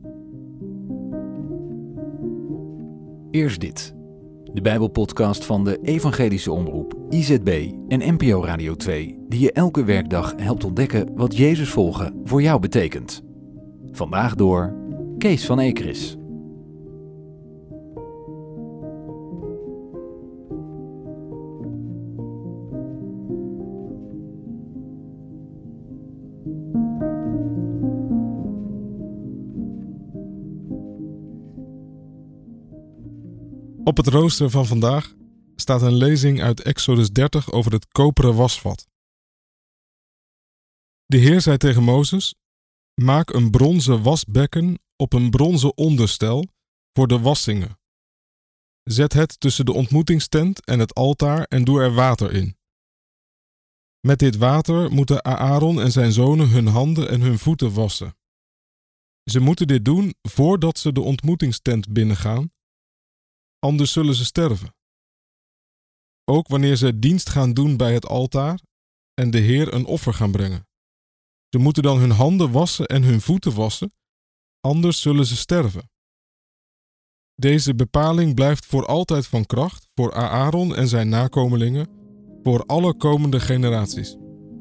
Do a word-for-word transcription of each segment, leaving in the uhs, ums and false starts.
Eerst dit. De Bijbelpodcast van de Evangelische Omroep, I Z B en N P O Radio twee, die je elke werkdag helpt ontdekken wat Jezus volgen voor jou betekent. Vandaag door Kees van Ekeris. Op het rooster van vandaag staat een lezing uit Exodus dertig over het koperen wasvat. De Heer zei tegen Mozes: maak een bronzen wasbekken op een bronzen onderstel voor de wassingen. Zet het tussen de ontmoetingstent en het altaar en doe er water in. Met dit water moeten Aaron en zijn zonen hun handen en hun voeten wassen. Ze moeten dit doen voordat ze de ontmoetingstent binnengaan, anders zullen ze sterven. Ook wanneer ze dienst gaan doen bij het altaar en de Heer een offer gaan brengen. Ze moeten dan hun handen wassen en hun voeten wassen, anders zullen ze sterven. Deze bepaling blijft voor altijd van kracht voor Aaron en zijn nakomelingen, voor alle komende generaties.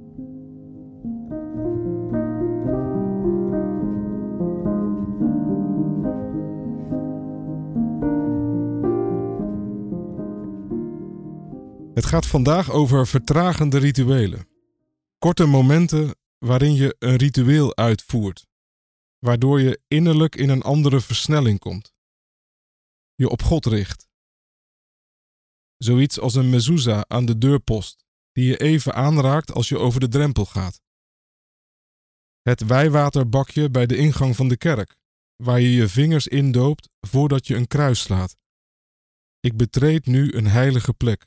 Het gaat vandaag over vertragende rituelen. Korte momenten waarin je een ritueel uitvoert, waardoor je innerlijk in een andere versnelling komt. Je op God richt. Zoiets als een mezuzah aan de deurpost, die je even aanraakt als je over de drempel gaat. Het wijwaterbakje bij de ingang van de kerk, waar je je vingers indoopt voordat je een kruis slaat. Ik betreed nu een heilige plek.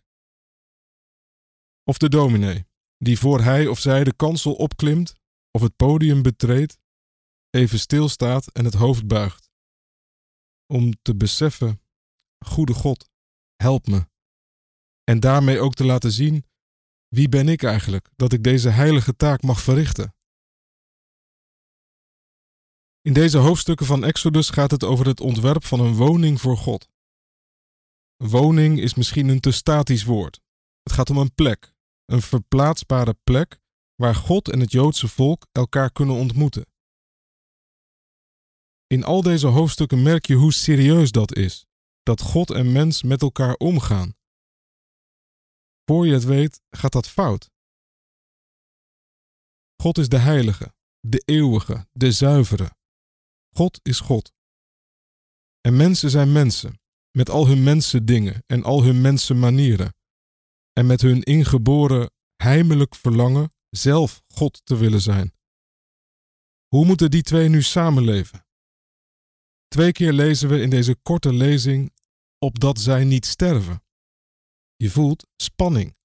Of de dominee, die voor hij of zij de kansel opklimt of het podium betreedt, even stilstaat en het hoofd buigt. Om te beseffen, goede God, help me. En daarmee ook te laten zien, wie ben ik eigenlijk, dat ik deze heilige taak mag verrichten. In deze hoofdstukken van Exodus gaat het over het ontwerp van een woning voor God. Woning is misschien een te statisch woord. Het gaat om een plek. Een verplaatsbare plek waar God en het Joodse volk elkaar kunnen ontmoeten. In al deze hoofdstukken merk je hoe serieus dat is, dat God en mens met elkaar omgaan. Voor je het weet, gaat dat fout. God is de heilige, de eeuwige, de zuivere. God is God. En mensen zijn mensen, met al hun mensendingen en al hun mensenmanieren. En met hun ingeboren heimelijk verlangen zelf God te willen zijn. Hoe moeten die twee nu samenleven? Twee keer lezen we in deze korte lezing opdat zij niet sterven. Je voelt spanning.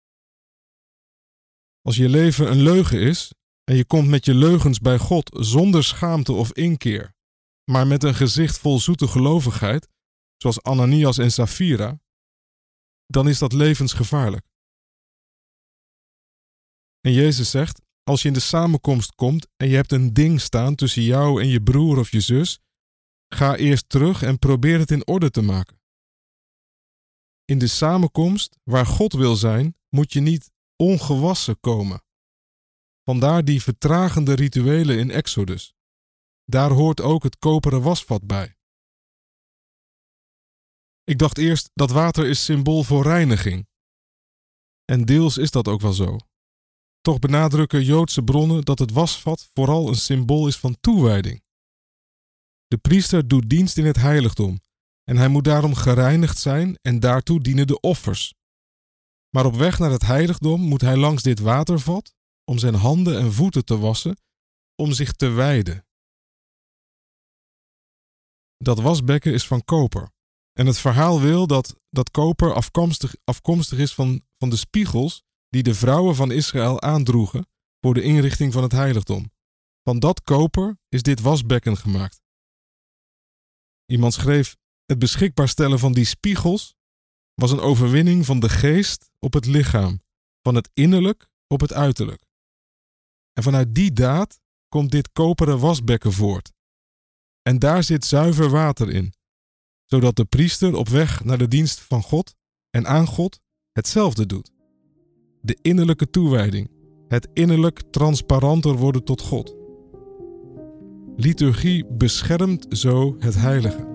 Als je leven een leugen is en je komt met je leugens bij God zonder schaamte of inkeer, maar met een gezicht vol zoete gelovigheid, zoals Ananias en Safira, dan is dat levensgevaarlijk. En Jezus zegt, als je in de samenkomst komt en je hebt een ding staan tussen jou en je broer of je zus, ga eerst terug en probeer het in orde te maken. In de samenkomst waar God wil zijn, moet je niet ongewassen komen. Vandaar die vertragende rituelen in Exodus. Daar hoort ook het koperen wasvat bij. Ik dacht eerst dat water is symbool voor reiniging. En deels is dat ook wel zo. Toch benadrukken Joodse bronnen dat het wasvat vooral een symbool is van toewijding. De priester doet dienst in het heiligdom en hij moet daarom gereinigd zijn en daartoe dienen de offers. Maar op weg naar het heiligdom moet hij langs dit watervat om zijn handen en voeten te wassen, om zich te wijden. Dat wasbekken is van koper. En het verhaal wil dat dat koper afkomstig, afkomstig is van, van de spiegels die de vrouwen van Israël aandroegen voor de inrichting van het heiligdom. Van dat koper is dit wasbekken gemaakt. Iemand schreef, het beschikbaar stellen van die spiegels was een overwinning van de geest op het lichaam, van het innerlijk op het uiterlijk. En vanuit die daad komt dit koperen wasbekken voort. En daar zit zuiver water in, zodat de priester op weg naar de dienst van God en aan God hetzelfde doet. De innerlijke toewijding, het innerlijk transparanter worden tot God. Liturgie beschermt zo het heilige.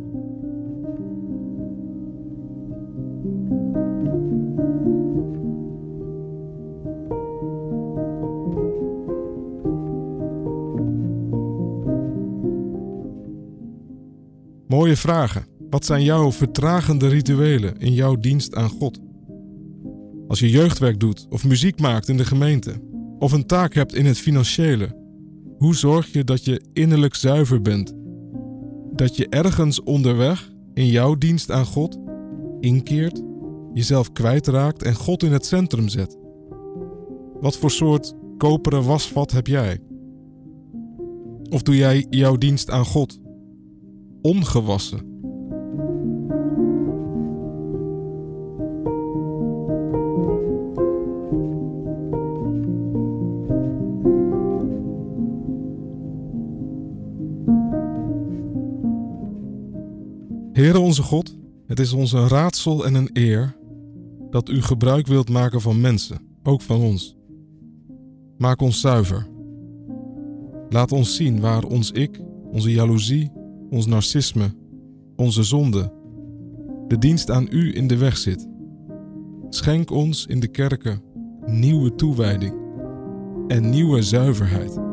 Mooie vragen. Wat zijn jouw vertragende rituelen in jouw dienst aan God? Als je jeugdwerk doet of muziek maakt in de gemeente of een taak hebt in het financiële, hoe zorg je dat je innerlijk zuiver bent? Dat je ergens onderweg in jouw dienst aan God inkeert, jezelf kwijtraakt en God in het centrum zet? Wat voor soort koperen wasvat heb jij? Of doe jij jouw dienst aan God ongewassen? Heere onze God, het is ons een raadsel en een eer dat u gebruik wilt maken van mensen, ook van ons. Maak ons zuiver. Laat ons zien waar ons ik, onze jaloezie, ons narcisme, onze zonde, de dienst aan u in de weg zit. Schenk ons in de kerken nieuwe toewijding en nieuwe zuiverheid.